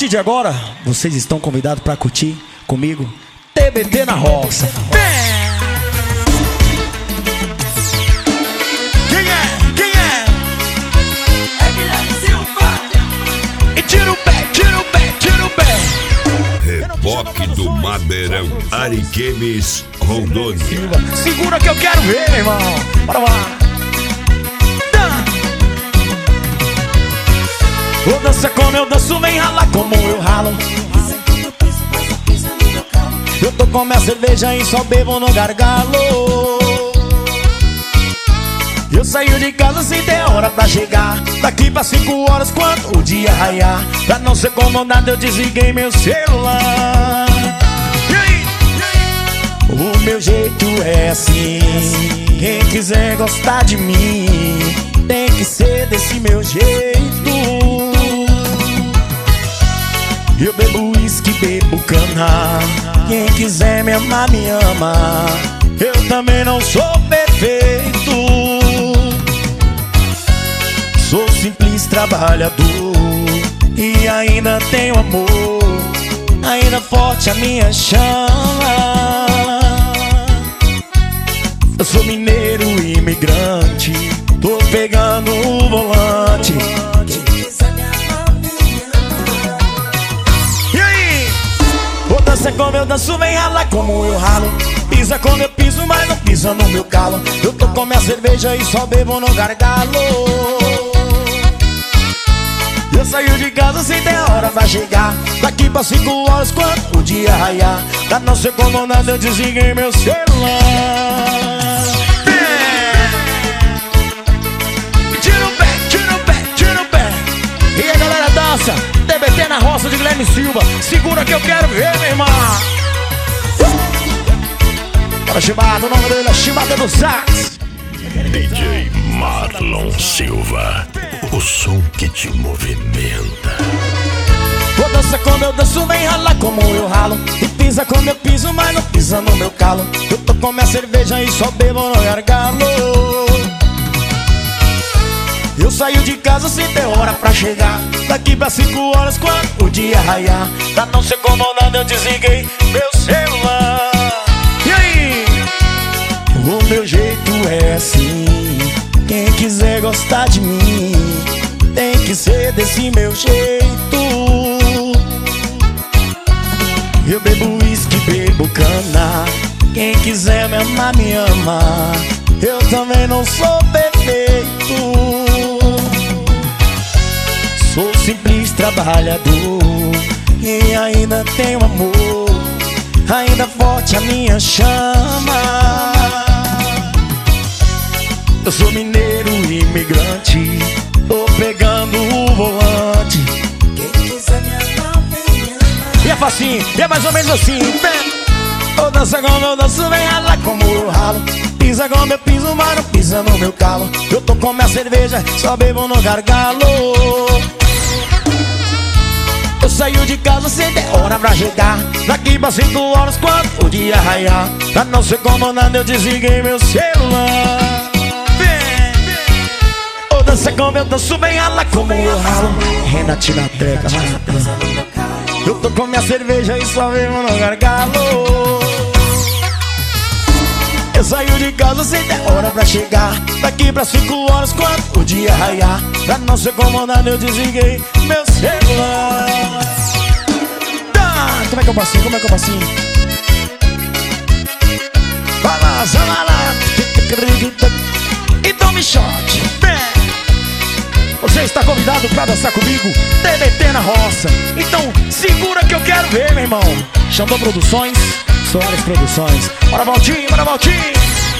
partir de agora, vocês estão convidados pra curtir comigo TBT na roça. Quem é? Quem é? É Guilherme Silva. E tira o pé, tira o pé, tira o pé. Reboque do Madeirão, Ariquemes, Rondônia. Segura que eu quero ver, meu irmão. Bora lá. Vou dançar como eu danço, vem ralar como eu ralo. Eu tô com minha cerveja e só bebo no gargalo. Eu saio de casa sem ter hora pra chegar. Daqui pra 5 horas quando o dia raiar. Pra não ser incomodado eu desliguei meu celular. E aí? O meu jeito é assim. Quem quiser gostar de mim tem que ser desse meu jeito. Eu bebo uísque, bebo cana. Quem quiser me amar, me ama. Eu também não sou perfeito. Sou simples trabalhador e ainda tenho amor. Ainda forte a minha chama. Eu sou mineiro imigrante. Tô pegando o volante. Dança como eu danço, vem ralar como eu ralo. Pisa como eu piso, mas não pisa no meu calo. Eu tô com minha cerveja e só bebo no gargalo. Eu saio de casa sem ter hora pra chegar. Daqui pra 5 horas quando o dia raiar. Pra não ser incomodado eu desliguei meu celular. Tira o pé, tira o pé, tira o pé. E a galera dança TBT na roça de Guilherme Silva. Segura que eu quero ver, meu irmão. Para Chibata, o nome dele é Chibata do Sax. DJ Marlon Silva, o som que te movimenta. Vou dançar como eu danço, vem ralar como eu ralo. E pisa como eu piso, mas não pisa no meu calo. Eu tô com minha cerveja e só bebo no gargalo. Eu saio de casa sem ter hora pra chegar. Daqui pra 5 horas quando o dia raiar. Pra não ser incomodado eu desliguei meu celular. E aí? O meu jeito é assim. Quem quiser gostar de mim tem que ser desse meu jeito. Eu bebo uísque, bebo cana. Quem quiser me amar, me ama. Eu também não sou perfeito. Sou simples trabalhador e ainda tenho amor. Ainda forte a minha chama. Eu sou mineiro imigrante. Tô pegando o volante. Quem quiser me amar, me ama. E é facinho, e é mais ou menos assim. Eu danço como eu danço, vem ralar como eu ralo. Pisa como eu piso, mas não pisa no meu calo. Eu tô com minha cerveja, só bebo no gargalo. Eu saio de casa sem ter hora pra chegar. Daqui pra 5 horas quando o dia raiar. Pra não ser incomodado eu desliguei meu celular. Eu danço como eu danço, bem rala como eu ralo. Renatina Treca. Eu tô com minha cerveja e só bebo no gargalo. Eu saio de casa sem ter hora pra chegar. Daqui pra 5 horas quando o dia raiar. Pra não ser incomodado eu desliguei meu celular. Como é que eu passinho? Como é que eu passinho? Vai lá, vai lá. E tome shot. Você está convidado pra dançar comigo TBT na roça. Então segura que eu quero ver, meu irmão. Xandão Produções, Soares Produções. Bora, Valtinho, bora, Valtinho.